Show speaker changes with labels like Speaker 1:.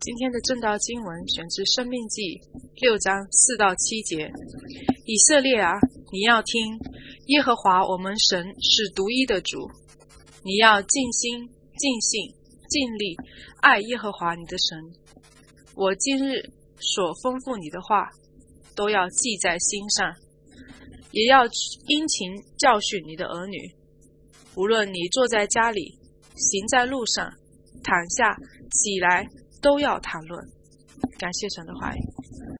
Speaker 1: 今天的正道经文选自《申命记》6章4到7节。以色列啊，你要听，耶和华我们神是独一的主，你要尽心、尽性、尽力爱耶和华你的神。我今日所吩咐你的话，都要记在心上，也要殷勤教训你的儿女。无论你坐在家里，行在路上，躺下起来，都要谈论。感谢神的话语。